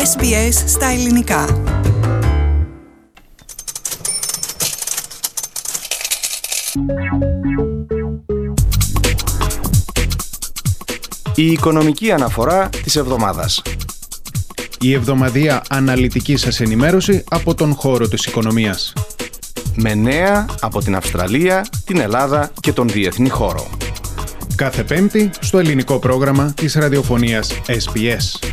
SBS στα ελληνικά. Η οικονομική αναφορά της εβδομάδας. Η εβδομαδιαία αναλυτική σας ενημέρωση από τον χώρο της οικονομίας. Με νέα από την Αυστραλία, την Ελλάδα και τον διεθνή χώρο. Κάθε Πέμπτη στο ελληνικό πρόγραμμα της ραδιοφωνίας SBS.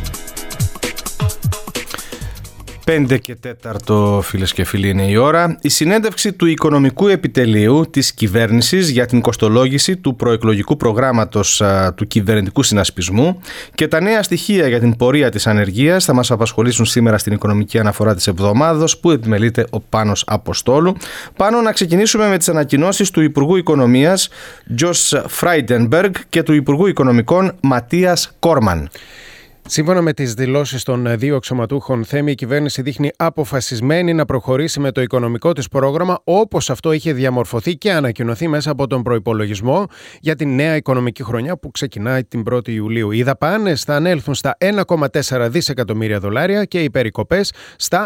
5 και 4, φίλες και φίλοι, είναι η ώρα. Η συνέντευξη του Οικονομικού Επιτελείου της Κυβέρνησης για την κοστολόγηση του προεκλογικού προγράμματος του κυβερνητικού συνασπισμού και τα νέα στοιχεία για την πορεία της ανεργίας θα μας απασχολήσουν σήμερα στην Οικονομική Αναφορά της Εβδομάδος, που επιμελείται ο Πάνος Αποστόλου. Πάνω να ξεκινήσουμε με τις ανακοινώσεις του Υπουργού Οικονομίας Τζος Φράιντενμπεργκ και του Υπουργού Οικονομικών Ματίας Κόρμαν. Σύμφωνα με τις δηλώσεις των δύο αξιωματούχων, Θέμη, η κυβέρνηση δείχνει αποφασισμένη να προχωρήσει με το οικονομικό της πρόγραμμα όπως αυτό είχε διαμορφωθεί και ανακοινωθεί μέσα από τον προϋπολογισμό για την νέα οικονομική χρονιά που ξεκινάει την 1η Ιουλίου. Οι δαπάνες θα ανέλθουν στα 1,4 δισεκατομμύρια δολάρια και οι περικοπές στα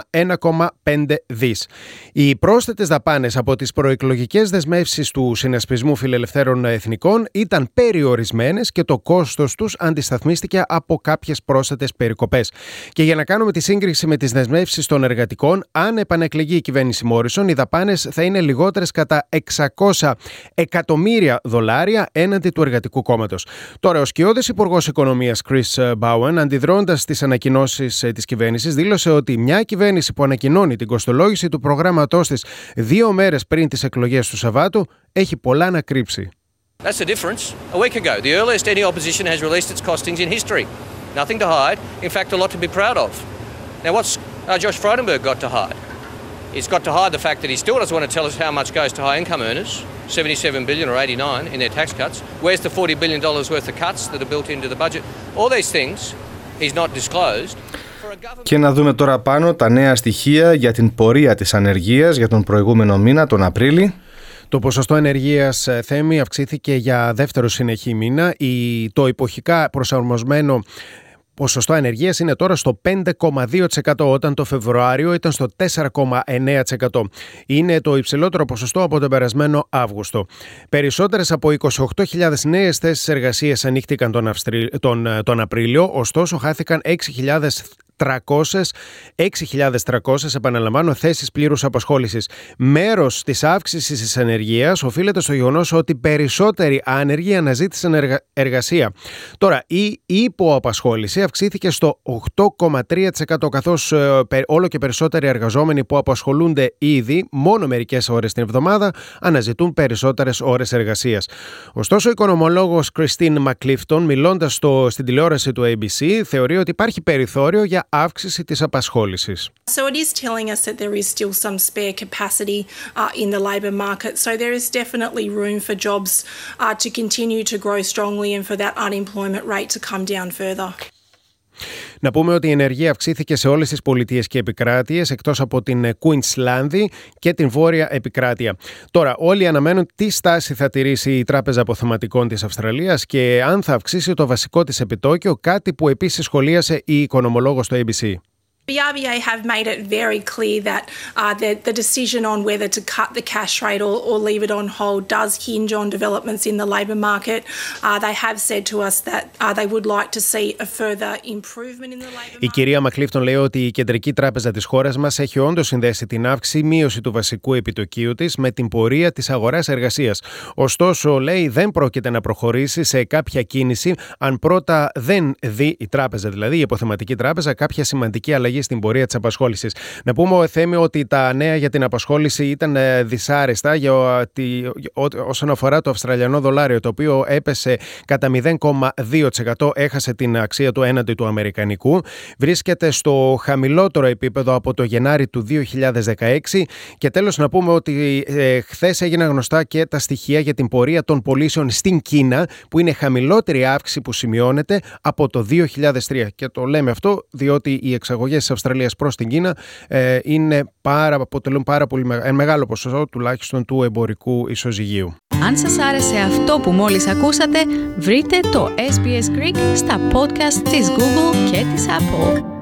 1,5 δις. Οι πρόσθετες δαπάνες από τις προεκλογικές δεσμεύσεις του Συνασπισμού Φιλελευθέρων Εθνικών ήταν περιορισμένες και το κόστος τους αντισταθμίστηκε από κάποιες πρόσθετες περικοπές. Και για να κάνουμε τη σύγκριση με τις δεσμεύσεις των εργατικών, αν επανεκλεγεί η κυβέρνηση Μόρισον, οι δαπάνες θα είναι λιγότερες κατά 600 εκατομμύρια δολάρια έναντι του Εργατικού Κόμματος. Τώρα, ο σκιώδης Υπουργός Οικονομίας Chris Bowen, αντιδρώντας στις ανακοινώσεις της κυβέρνησης, δήλωσε ότι μια κυβέρνηση που ανακοινώνει την κοστολόγηση του προγράμματός της 2 μέρες πριν τις εκλογές του Σαββάτου έχει πολλά να κρύψει. That's the difference. A week ago, the earliest any opposition has released its costings in history. Nothing to hide. In fact, a lot to be proud of. Now, what's Josh Frydenberg got to hide? He's got to hide the fact that he still doesn't want to tell us how much goes to high-income earners, 77 billion or 89 in their tax cuts. Where's the $40 billion worth of cuts that are built into the budget? All these things he's not disclosed. Και να δούμε τώρα πάνω τα νέα στοιχεία για την πορεία της ανεργίας για τον προηγούμενο μήνα, τον Απρίλη. Το ποσοστό ανεργίας, Θέμη, αυξήθηκε για δεύτερο συνεχή μήνα. Το εποχικά προσαρμοσμένο ποσοστό ανεργίας είναι τώρα στο 5,2%, όταν το Φεβρουάριο ήταν στο 4,9%. Είναι το υψηλότερο ποσοστό από τον περασμένο Αύγουστο. Περισσότερες από 28.000 νέες θέσεις εργασίας ανοίχτηκαν τον Απρίλιο, ωστόσο χάθηκαν 6.300, επαναλαμβάνω, θέσεις πλήρους απασχόλησης. Μέρος της αύξησης της ανεργίας οφείλεται στο γεγονός ότι περισσότεροι άνεργοι αναζήτησαν εργασία. Τώρα, η υποαπασχόληση αυξήθηκε στο 8,3%, καθώς όλο και περισσότεροι εργαζόμενοι που απασχολούνται ήδη μόνο μερικές ώρες την εβδομάδα αναζητούν περισσότερες ώρες εργασίας. Ωστόσο, ο οικονομολόγος Κριστίν Μακλίφτον, μιλώντας στην τηλεόραση του ABC, θεωρεί ότι υπάρχει περιθώριο για αύξηση της απασχόλησης. So it is telling us that there is still some spare capacity in the labour market. So there is definitely room for jobs to continue to grow strongly and for that unemployment rate to come down further. Να πούμε ότι η ενεργεία αυξήθηκε σε όλες τις πολιτείες και επικράτειες, εκτός από την Κουίνσλάνδη και την Βόρεια Επικράτεια. Τώρα, όλοι αναμένουν τι στάση θα τηρήσει η Τράπεζα Αποθεματικών της Αυστραλίας και αν θα αυξήσει το βασικό της επιτόκιο, κάτι που επίσης σχολίασε η οικονομολόγος στο ABC. The RBA have made it very clear that the decision on whether to cut the cash rate or leave it on hold does hinge on developments in the labour market. They have said to us that they would like to see a further improvement in the labour market. Η κυρία Μακλίφτον λέει ότι η Κεντρική Τράπεζα της χώρας μας έχει όντως συνδέσει την μείωση του βασικού επιτοκίου της με την πορεία της αγοράς εργασίας. Ωστόσο, λέει, δεν πρόκειται να προχωρήσει σε κάποια κίνηση αν πρώτα δεν δει η τράπεζα, δηλαδή η Αποθεματική Τράπεζα, κάποια σημαντική αλλαγή στην πορεία της απασχόλησης. Να πούμε, Θέμη, ότι τα νέα για την απασχόληση ήταν δυσάρεστα όσον αφορά το Αυστραλιανό δολάριο, το οποίο έπεσε κατά 0,2%, έχασε την αξία του έναντι του Αμερικανικού. Βρίσκεται στο χαμηλότερο επίπεδο από το Γενάρη του 2016. Και τέλος, να πούμε ότι χθες έγιναν γνωστά και τα στοιχεία για την πορεία των πωλήσεων στην Κίνα, που είναι χαμηλότερη αύξηση που σημειώνεται από το 2003. Και το λέμε αυτό διότι οι εξαγωγές της Αυστραλίας προς την Κίνα αποτελούν πάρα πολύ μεγάλο ποσοστό τουλάχιστον του εμπορικού ισοζυγίου. Αν σας άρεσε αυτό που μόλις ακούσατε, βρείτε το SBS Greek στα podcast της Google και της Apple.